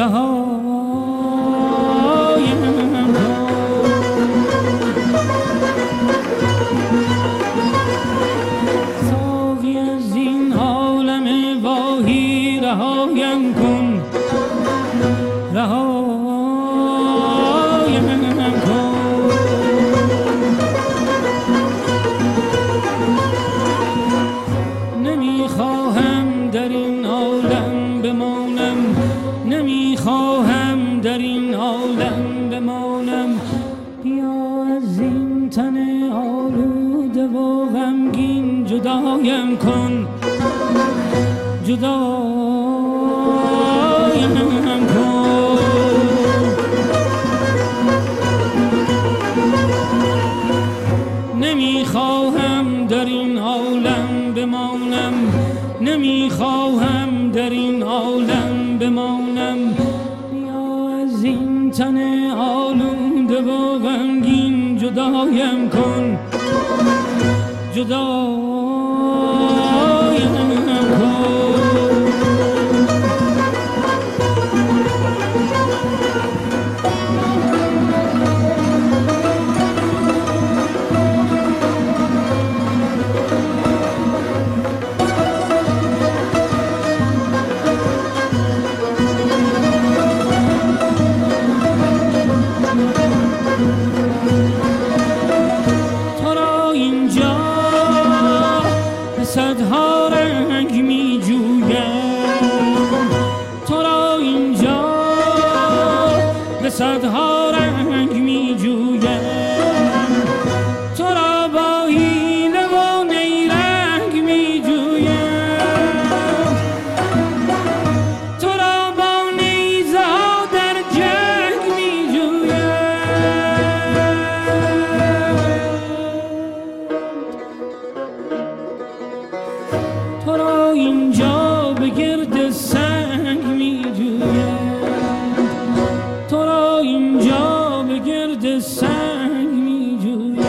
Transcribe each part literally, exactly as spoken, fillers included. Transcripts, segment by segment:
جدایم کن جدایم کن نمیخواهم در این عالم بمانم نمیخواهم در این عالم بمانم بیا از این تن آلوده و غمگین جدایم کن جدایم صدها رنگ می جویم تو را اینجا به صدها رنگ می جویم تو را با حیله و نیرنگ می جویم تو را با نیزه ها در جنگ می جویم تو را اینجا به گرد سنگ می جویم تو را اینجا به گرد سنگ می جویم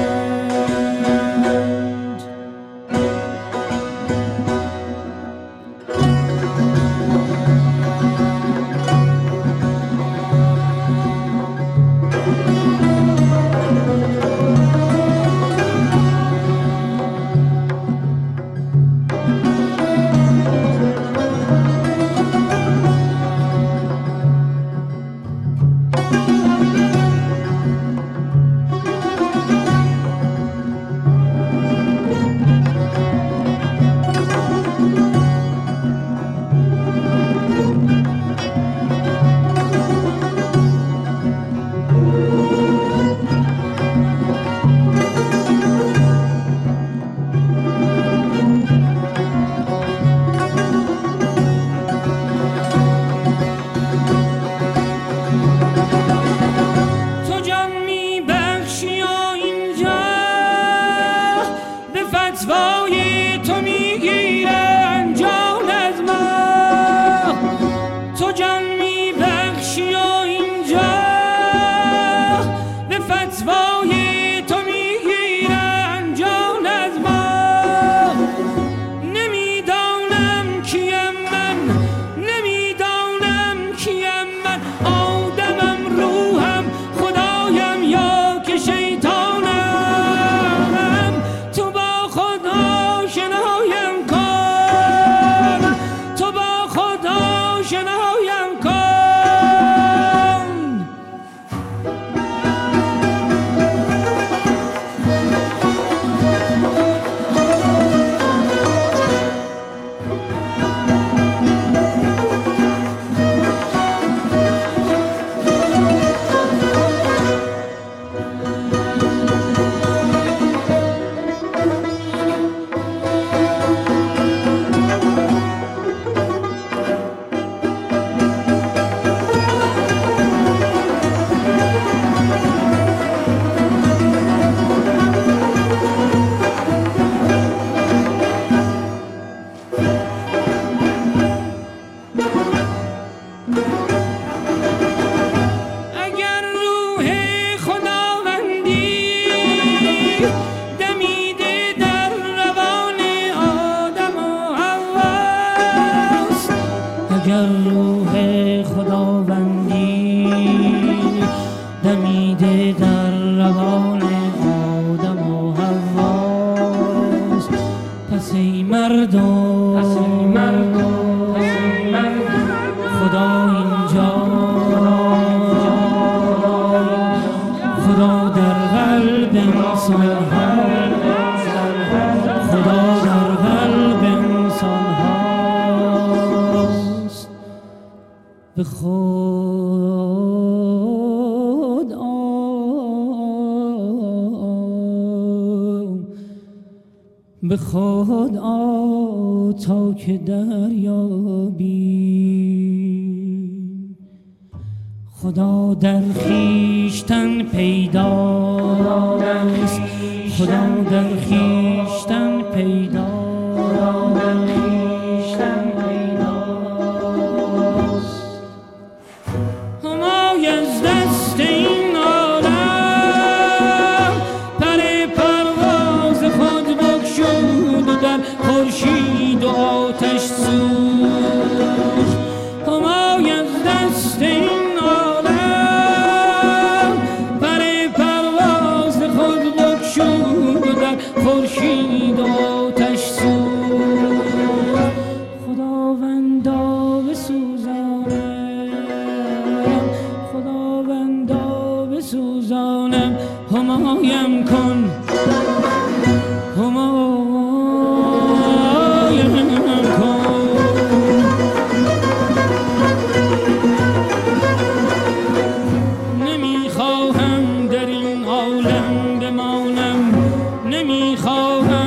فتوای تو میگیرن جان از ما تو جان میبخشی و اینجا به فتوای تو میگیرن جان از ما نمیدانم کیم من نمیدانم کیم من آدمم روحم خدایم یا که شیطانم تو با خدا مردم خدا اینجا خدا در قلب انسان ها خدا در قلب انسان هاست به خود آ به خود آ تا که دریابی خدا در خویشتن پیداست خدا در خویشتن پیداست همای از دست این عالم پر پرواز خود بگشود و در خورشید و آتش سوخت همای از دست این عالم پر پرواز خود بگشود و در خورشید و آتش سوخت خداوندا بسوزانم خداوندا بسوزانم همایم کن همایم کن نمیخواهم در این عالم بمانم نمیخواهم